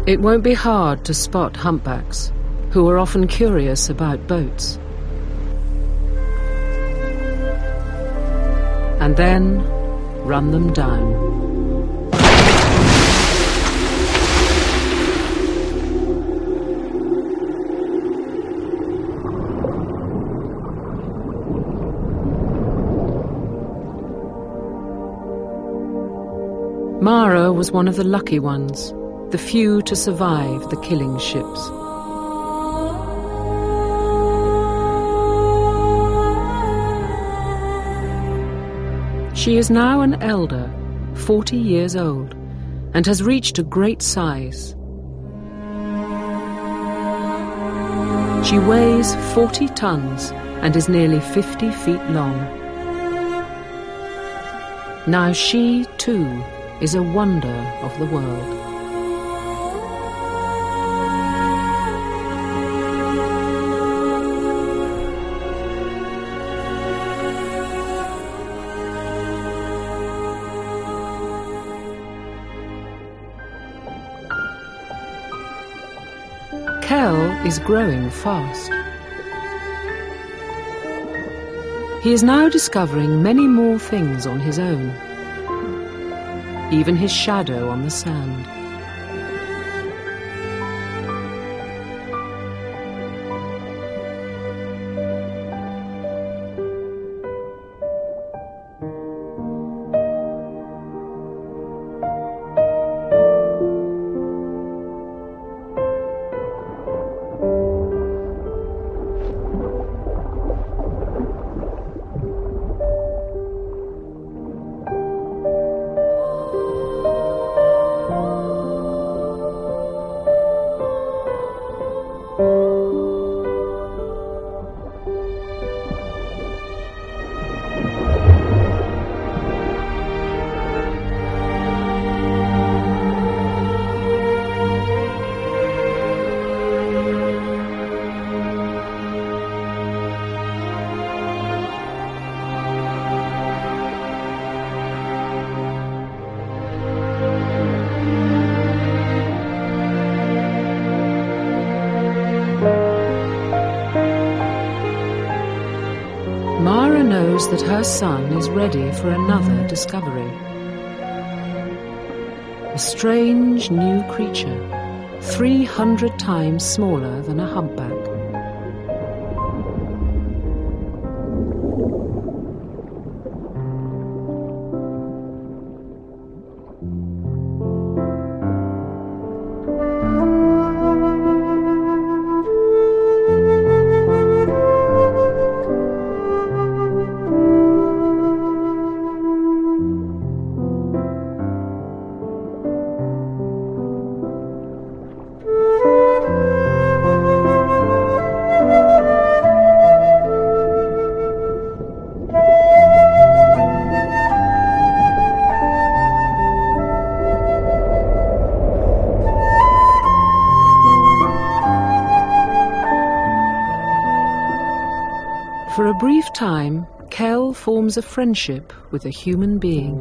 It won't be hard to spot humpbacks, who are often curious about boats. And then run them down. Mara was one of the lucky ones, the few to survive the killing ships. She is now an elder, 40 years old, and has reached a great size. She weighs 40 tons and is nearly 50 feet long. Now she, too, is a wonder of the world. Kell is growing fast. He is now discovering many more things on his own, even his shadow on the sand. Mara knows that her son is ready for another discovery. A strange new creature, 300 times smaller than a humpback. For a brief time, Kell forms a friendship with a human being.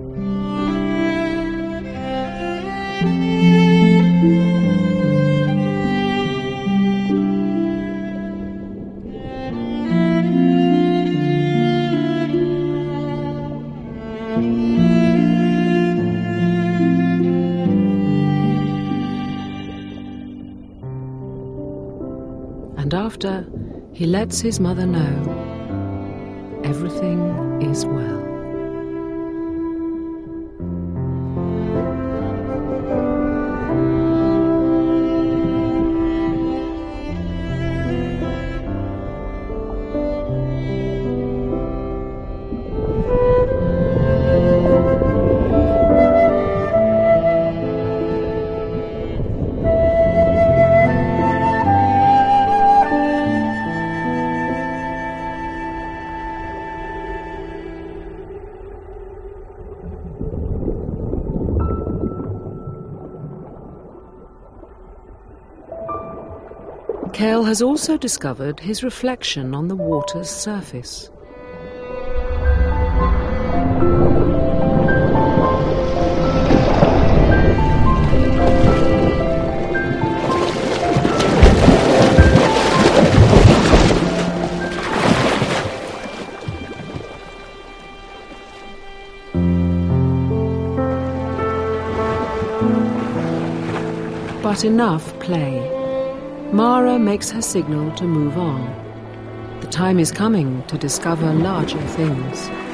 And after, he lets his mother know everything is well. Kell has also discovered his reflection on the water's surface. But enough play. Mara makes her signal to move on. The time is coming to discover larger things.